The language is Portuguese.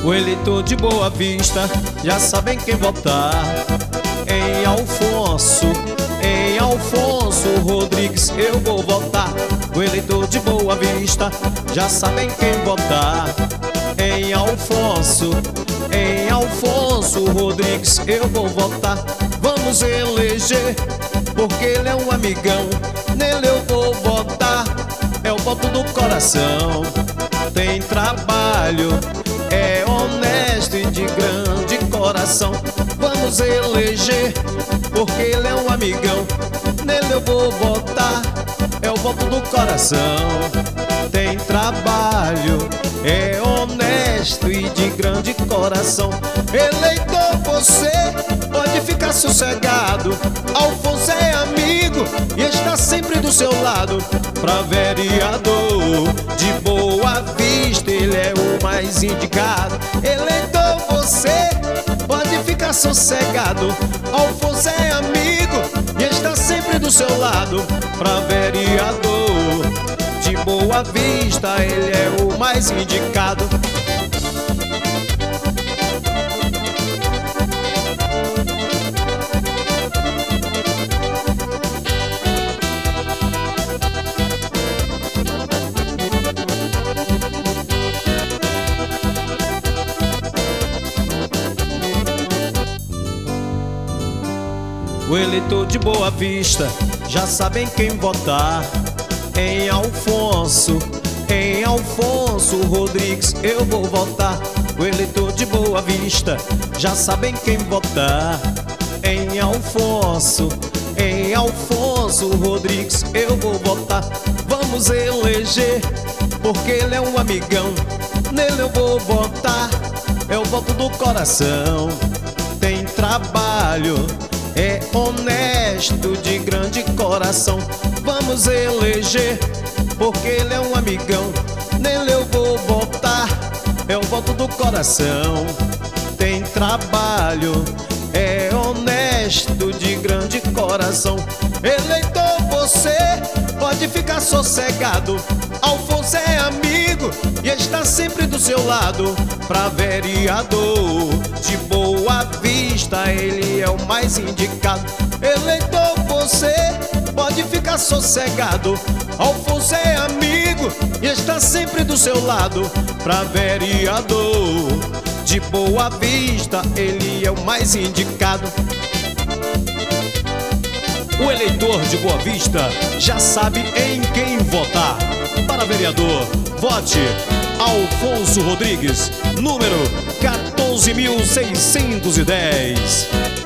O eleitor de Boa Vista já sabe em quem votar. Em Alfonso Rodrigues eu vou votar. O eleitor de Boa Vista já sabe em quem votar. Em Alfonso Rodrigues eu vou votar. Vamos eleger, porque ele é um amigão. Nele eu vou votar, é o voto do coração. Tem trabalho, é honesto e de grande coração. Vamos eleger, porque ele é um amigão. Nele eu vou votar, é o voto do coração. Tem trabalho, é honesto e de grande coração. Eleitor, você pode ficar sossegado. Alfonso é amigo e está sempre do seu lado. Pra vereador de Boa Vista ele é o mais indicado. Eleitor, você pode ficar sossegado. Alfonso é amigo e está sempre do seu lado. Pra vereador de Boa Vista ele é o mais indicado. O eleitor de Boa Vista já sabe em quem votar. Em Alfonso Rodrigues eu vou votar. O eleitor de Boa Vista já sabe em quem votar. Em Alfonso Rodrigues eu vou votar. Vamos eleger, porque ele é um amigão. Nele eu vou votar, é o voto do coração. Tem trabalho, é honesto de grande coração. Vamos eleger, porque ele é um amigão. Nele eu vou votar, é o voto do coração. Tem trabalho, é honesto de grande coração. Eleitor, você pode ficar sossegado. Alfonso é amigo e está sempre do seu lado. Pra vereador de Boa Vista ele é o mais indicado. Eleitor, você pode ficar sossegado. Alfonso é amigo e está sempre do seu lado. Pra vereador de Boa Vista ele é o mais indicado. O eleitor de Boa Vista já sabe em quem votar. Para vereador, vote Alfonso Rodrigues, número 14.610.